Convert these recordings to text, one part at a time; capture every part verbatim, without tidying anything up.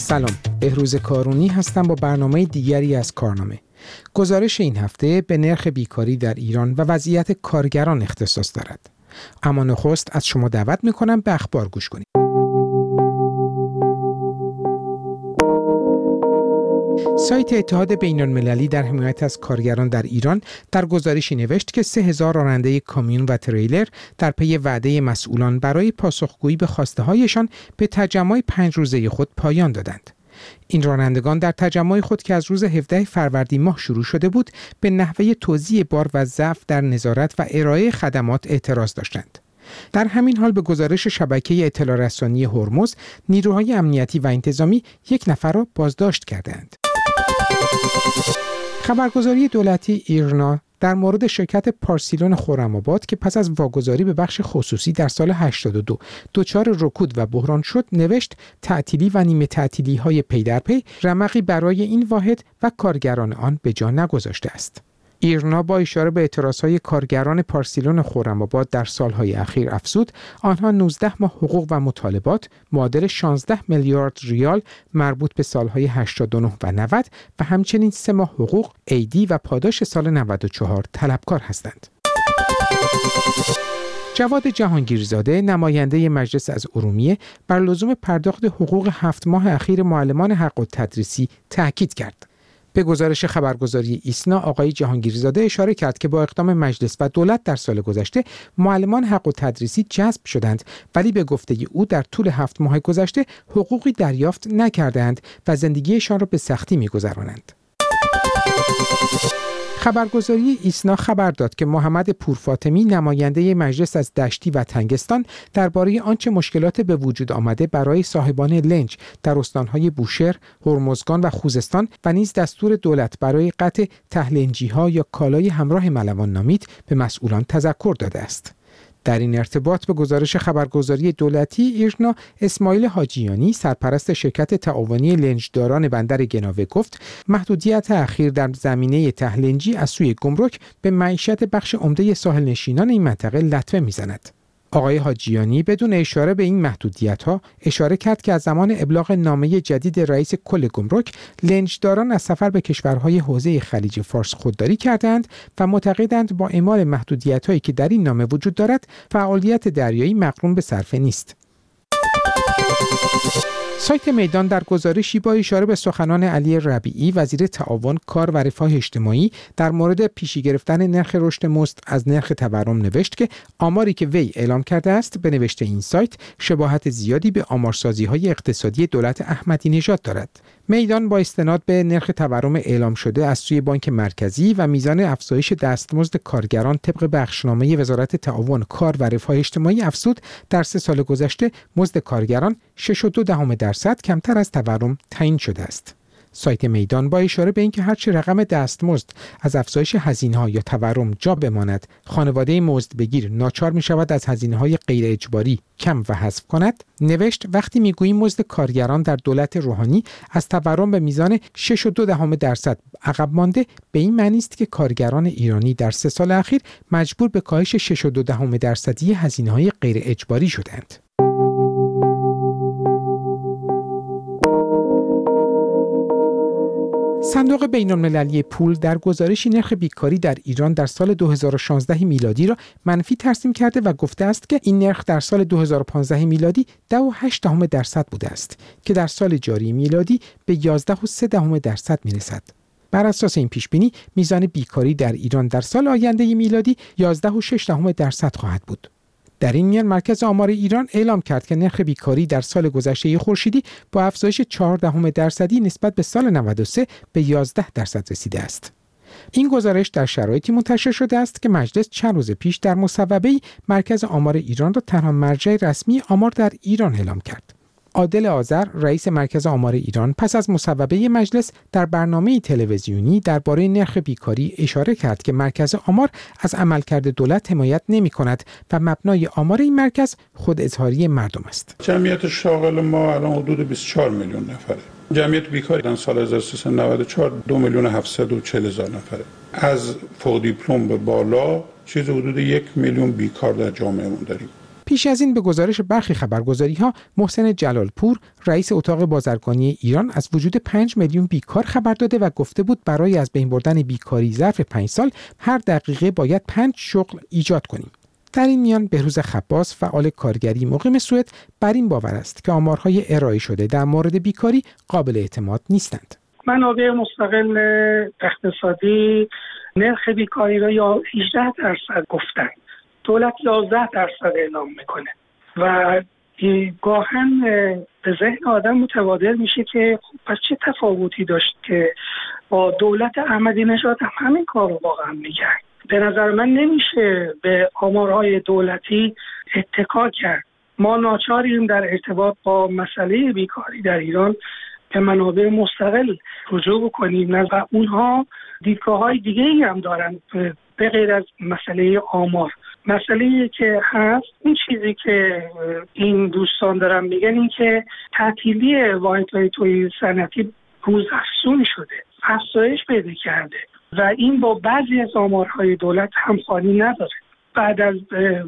سلام، بهروز کارونی هستم با برنامه دیگری از کارنامه. گزارش این هفته به نرخ بیکاری در ایران و وضعیت کارگران اختصاص دارد. اما نخست از شما دعوت می‌کنم به اخبار گوش کنید. سایت اتحاد بین‌المللی در حمایت از کارگران در ایران در گزارشی نوشت که سه هزار راننده کامیون و تریلر در پی وعده مسئولان برای پاسخگویی به خواسته‌هایشان به تجمع پنج روزه خود پایان دادند. این رانندگان در تجمع خود که از روز هفدهم فروردین ماه شروع شده بود، به نحوه توزیع بار و ضعف در نظارت و ارائه خدمات اعتراض داشتند. در همین حال به گزارش شبکه اطلاع رسانی هرمز، نیروهای امنیتی و انتظامی یک نفر را بازداشت کردند. خبرگزاری دولتی ایرنا در مورد شرکت پارسیلون خرم‌آباد که پس از واگذاری به بخش خصوصی در سال هشتاد و دو دچار رکود و بحران شد نوشت تعطیلی و نیمه تعطیلی های پی در پی رمقی برای این واحد و کارگران آن به جا نگذاشته است. ایرنا با اشاره به اعتراضهای کارگران پارسیلون خرم‌آباد در سالهای اخیر افزود آنها نوزده ماه حقوق و مطالبات معادل شانزده میلیارد ریال مربوط به سالهای هشتاد و نه و نود و همچنین سه ماه حقوق عیدی و پاداش سال نود و چهار طلبکار هستند. جواد جهانگیرزاده نماینده مجلس از ارومیه بر لزوم پرداخت حقوق هفت ماه اخیر معلمان حق التدریسی تاکید کرد. به گزارش خبرگزاری ایسنا آقای جهانگیرزاده اشاره کرد که با اقدام مجلس و دولت در سال گذشته معلمان حق التدریسی جذب شدند، ولی به گفته او در طول هفت ماه گذشته حقوقی دریافت نکردند و زندگیشان را به سختی می‌گذرانند. خبرگزاری ایسنا خبر داد که محمد پورفاطمی نماینده مجلس از دشتی و تنگستان درباره آنچه مشکلات به وجود آمده برای صاحبان لنج در استانهای بوشهر، هرمزگان و خوزستان و نیز دستور دولت برای قطع تهلنجی‌ها یا کالای همراه ملوان نامید به مسئولان تذکر داده است. در این ارتباط به گزارش خبرگزاری دولتی ایرنا، اسماعیل حاجیانی سرپرست شرکت تعاونی لنجداران بندر گناوه گفت محدودیت اخیر در زمینه تهلنجی از سوی گمرک به معیشت بخش عمده ساحل نشینان این منطقه لطمه میزند. آقای حاجیانی بدون اشاره به این محدودیت‌ها اشاره کرد که از زمان ابلاغ نامه جدید رئیس کل گمرک، لنجداران از سفر به کشورهای حوزه خلیج فارس خودداری کردند و معتقدند با اعمال محدودیت‌هایی که در این نامه وجود دارد، فعالیت دریایی مقرون به صرفه نیست. سایت میدان در گزارشی با اشاره به سخنان علی ربیعی وزیر تعاون، کار و رفاه اجتماعی در مورد پیشی گرفتن نرخ رشد مزد از نرخ تورم نوشت که آماری که وی اعلام کرده است به نوشته این سایت شباهت زیادی به آمارسازی‌های اقتصادی دولت احمدی نژاد دارد. میدان با استناد به نرخ تورم اعلام شده از سوی بانک مرکزی و میزان افزایش دستمزد کارگران طبق بخشنامه وزارت تعاون، کار و رفاه اجتماعی افزود در سه سال گذشته مزد کارگران شش و دو دهم درصد کمتر از تورم تعیین شده است. سایت میدان با اشاره به اینکه هرچه رقم دستمزد از افزایش هزینه‌ها یا تورم جا بماند، خانواده مزدبگیر ناچار می‌شود از هزینه‌های غیر اجباری کم و حذف کند، نوشت وقتی می‌گوییم مزد کارگران در دولت روحانی از تورم به میزان شش و دو دهم درصد عقب مانده، به این معنی است که کارگران ایرانی در سه سال اخیر مجبور به کاهش شش و دو دهم درصدی هزینه‌های غیر اجباری شدند. صندوق بین‌المللی پول در گزارشی نرخ بیکاری در ایران در سال دو هزار و شانزده میلادی را منفی ترسیم کرده و گفته است که این نرخ در سال دو هزار و پانزده میلادی ده و هشت دهم درصد بوده است که در سال جاری میلادی به یازده و سه دهم درصد میرسد. بر اساس این پیشبینی میزان بیکاری در ایران در سال آینده میلادی یازده و شش دهم درصد خواهد بود. در این میان مرکز آمار ایران اعلام کرد که نرخ بیکاری در سال گذشته خورشیدی با افزایش چهار دهم درصدی نسبت به سال نود و سه به یازده درصد رسیده است. این گزارش در شرایطی منتشر شده است که مجلس چند روز پیش در مصوبه‌ای مرکز آمار ایران را تنها مرجع رسمی آمار در ایران اعلام کرد. عادل آذر رئیس مرکز آمار ایران پس از مصوبه مجلس در برنامه تلویزیونی درباره نرخ بیکاری اشاره کرد که مرکز آمار از عملکرد دولت حمایت نمی‌کند و مبنای آمار این مرکز خود اظهاری مردم است. جمعیت شاغل ما الان حدود بیست و چهار میلیون نفره. جمعیت بیکاری در سال هزار و سیصد و نود و چهار دو میلیون و هفتصد و چهل هزار نفره. از فوق دیپلم به بالا چیز حدود یک میلیون بیکار در جامعهمون داریم. پیش از این به گزارش برخی خبرگزاری‌ها محسن جلالپور رئیس اتاق بازرگانی ایران از وجود پنج میلیون بیکار خبر داده و گفته بود برای از بین بردن بیکاری ظرف پنج سال هر دقیقه باید پنج شغل ایجاد کنیم. در این میان بهروز خباس فعال کارگری مقیم سوئد بر این باور است که آمارهای ارائه شده در مورد بیکاری قابل اعتماد نیستند. منابع مستقل اقتصادی نرخ بیکاری را یا هجده درصد گفتن، دولت یازده درصد اعلام میکنه و گاهن به ذهن آدم متبادر میشه که پس چه تفاوتی داشت که با دولت احمدی نژاد هم همین کار رو واقعا میگن. به نظر من نمیشه به آمارهای دولتی اتکا کرد. ما ناچاریم در ارتباط با مسئله بیکاری در ایران به منابع مستقل رجوع بکنیم و اونها دیدگاه‌های دیگه‌ای هم دارن به غیر از مسئله آمار. مسئله که هست این چیزی که این دوستان دارن میگن این که تعطیلی واحدهای تولید صنعتی روز افزون شده، افزایش پیدا کرده و این با بعضی از آمارهای دولت همخوانی نداره. بعد از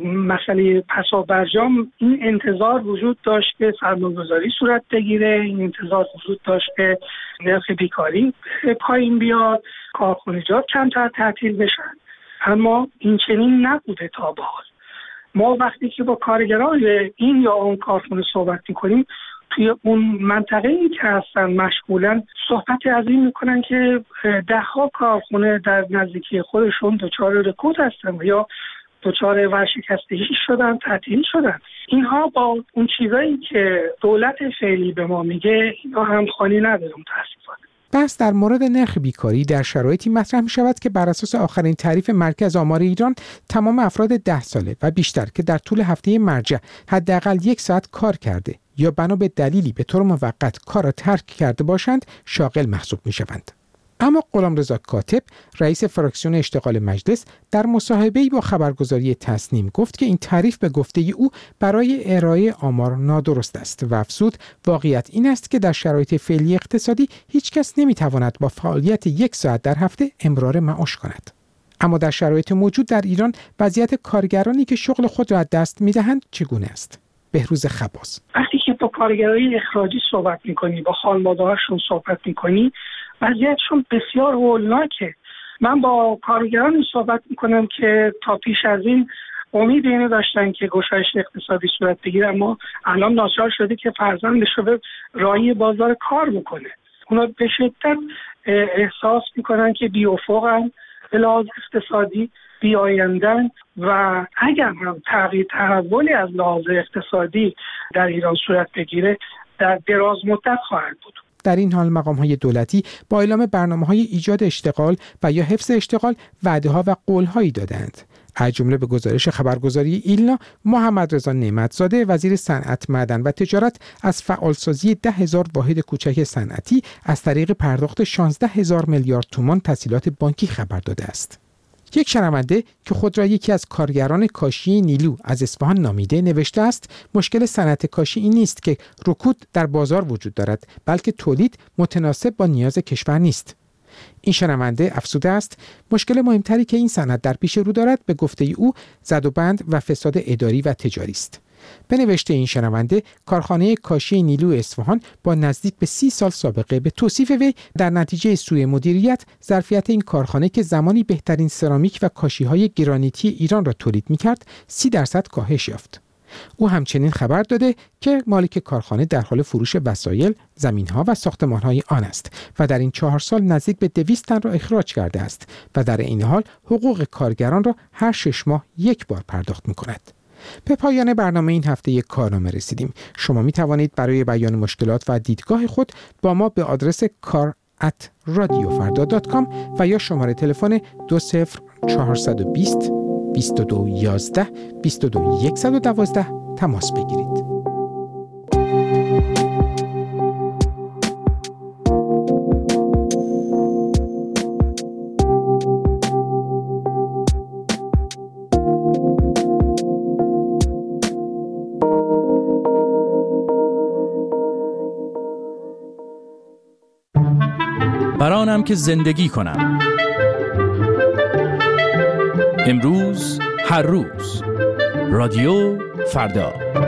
مسئله پسابرجام این انتظار وجود داشت که سرمایه‌گذاری صورت بگیره، این انتظار وجود داشت که نرخ بیکاری پایین بیاد، کارخانجات کمتر تعطیل بشن، اما این چنین نبوده تا به حال. ما وقتی که با کارگران این یا اون کارخانه صحبت می‌کنیم توی اون منطقه‌ای که هستن مشغولن صحبت از این میکنن که ده ها کارخانه در نزدیکی خودشون دچار رکود هستن یا دچار ورشکستگی شدن، تعطیل شدن. اینها با اون چیزایی که دولت فعلی به ما میگه اینا همخوانی نداره متاسفانه. بحث در مورد نرخ بیکاری در شرایطی مطرح می شود که بر اساس آخرین تعریف مرکز آمار ایران تمام افراد ده ساله و بیشتر که در طول هفته مرجع حداقل یک ساعت کار کرده یا بنا به دلیلی به طور موقت کار را ترک کرده باشند شاغل محسوب می شوند. اما غلامرضا کاتب رئیس فراکسیون اشتغال مجلس در مصاحبه‌ای با خبرگزاری تصنیم گفت که این تعریف به گفته او برای ارائه آمار نادرست است و افزود واقعیت این است که در شرایط فعلی اقتصادی هیچ کس نمی‌تواند با فعالیت یک ساعت در هفته امرار معاش کند. اما در شرایط موجود در ایران وضعیت کارگرانی که شغل خود را از دست می‌دهند چگونه است؟ بهروز خباس: وقتی که با کارگرای اخراجی صحبت می‌کنی، با خانواده‌هاشون صحبت می‌کنی، وضعیتشون بسیار هولناکه. من با کارگرانی صحبت میکنم که تا پیش از این امید اینو داشتن که گشایش اقتصادی صورت بگیره، اما الان ناچار شده که فرزندش رو به راهی بازار کار بکنه. اونا به شدت احساس میکنن که بی افقن به لحاظ اقتصادی، بی آیندن و اگر هم تغییر تحولی از لحاظ اقتصادی در ایران صورت بگیره در دراز مدت خواهد بود. در این حال مقام‌های دولتی با اعلام برنامه‌های ایجاد اشتغال و یا حفظ اشتغال وعده‌ها و قول‌هایی دادند. از جمله به گزارش خبرگزاری ایلنا، محمدرضا نعمتزاده وزیر صنعت، معدن و تجارت از فعالسازی ده هزار واحد کوچک صنعتی از طریق پرداخت شانزده هزار میلیارد تومان تسهیلات بانکی خبر داده است. یک شنونده که خود را یکی از کارگران کاشی نیلو از اصفهان نامیده نوشته است مشکل صنعت کاشی این نیست که رکود در بازار وجود دارد، بلکه تولید متناسب با نیاز کشور نیست. این شنونده افزوده است مشکل مهمتری که این صنعت در پیش رو دارد به گفته او زدوبند و فساد اداری و تجاری است. به نوشته این شنونده کارخانه کاشی نیلو اصفهان با نزدیک به سی سال سابقه به توصیف وی در نتیجه سوء مدیریت ظرفیت این کارخانه که زمانی بهترین سرامیک و کاشی‌های گرانیتی ایران را تولید می‌کرد سی درصد کاهش یافت. او همچنین خبر داده که مالک کارخانه در حال فروش وسایل، زمین‌ها و ساختمان‌های آن است و در این چهار سال نزدیک به دویست تن را اخراج کرده است و در این حال حقوق کارگران را هر شش ماه یک بار پرداخت می‌کند. به پایان برنامه این هفته یک کارنامه رسیدیم. شما می توانید برای بیان مشکلات و دیدگاه خود با ما به آدرس کار ات رادیو فردا دات کام و یا شماره تلفن دو صفر چهارصد و بیست بیست و دو یازده بیست و دو صد و دوازده تماس بگیرید. برانم که زندگی کنم. امروز هر روز رادیو فردا.